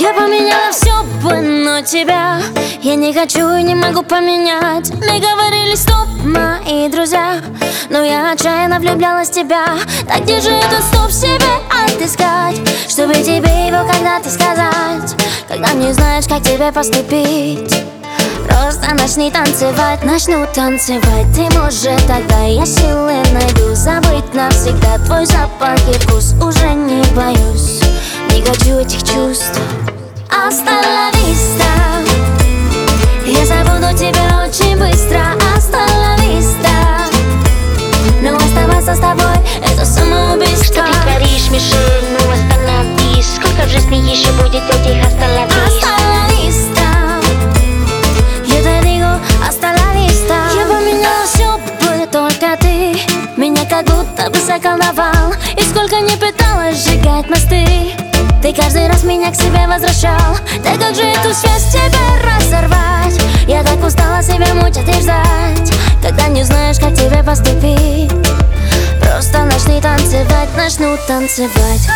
Я поменяла все бы, но тебя я не хочу и не могу поменять. Мне говорили стоп, мои друзья, но я отчаянно влюблялась в тебя. Так где же этот стоп себе отыскать, чтобы тебе его когда-то сказать, когда не знаешь, как тебе поступить? Просто начни танцевать, начну танцевать. Ты, может, тогда я силы найду забыть навсегда твой запах и вкус. Уже не боюсь, не хочу этих чувств. Hasta la vista. Я забуду тебя очень быстро. Hasta la vista. Но оставаться с тобой — это самоубийство. Что ты творишь, Мишель, ну остановись. Сколько в жизни еще будет этих hasta la vista? Hasta la vista. Я te digo hasta la vista. Я поменяла все бы, только ты меня как будто бы заколдовал. И сколько не пыталась сжигать мосты, ты каждый раз меня к себе возвращал. Да как же эту связь тебе разорвать? Я так устала себя мучить и ждать, когда не знаешь, как тебе поступить. Просто начни танцевать, начну танцевать.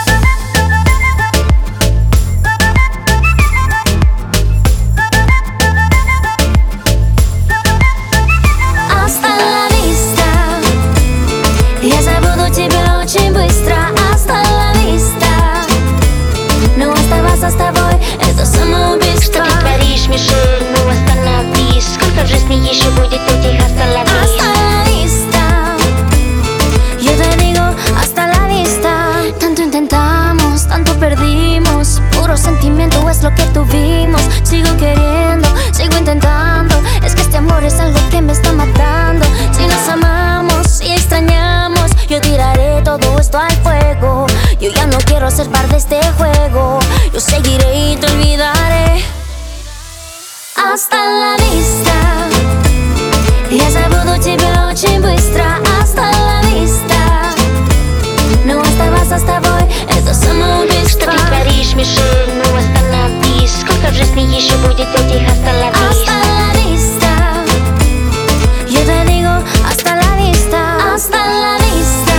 Hasta la vista. Я забуду тебя очень быстро. Hasta la vista. Но оставаться с тобой — это самоубийство. Что ты творишь, Мишель, ну остановись. Сколько в жизни еще будет этих hasta la Hasta vista? la vista. Yo te digo hasta la vista. Tanto intentamos, tanto perdimos. Puro sentimiento es lo que tuvimos. Sigo queriendo, sigo intentando. Es que este amor es algo que me está matando. Si nos amamos y extrañamos, yo tiraré todo esto al fuego. Yo ya no quiero ser parte de este juego. Yo seguiré y te olvidaré. Hasta la vista. Я забуду тебя очень быстро. Hasta la vista. Но оставаться с тобой — это самоубийство. Что ты творишь, Мишель, ну остановись. Сколько в жизни еще будет этих hasta la Hasta vista? la vista. Yo te digo hasta la vista. Hasta la vista.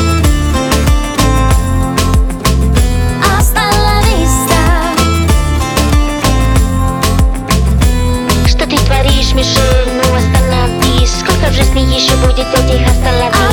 Hasta la vista. Что ты творишь, Мишель, ну остановись. Сколько в жизни еще будет этих hasta la vista?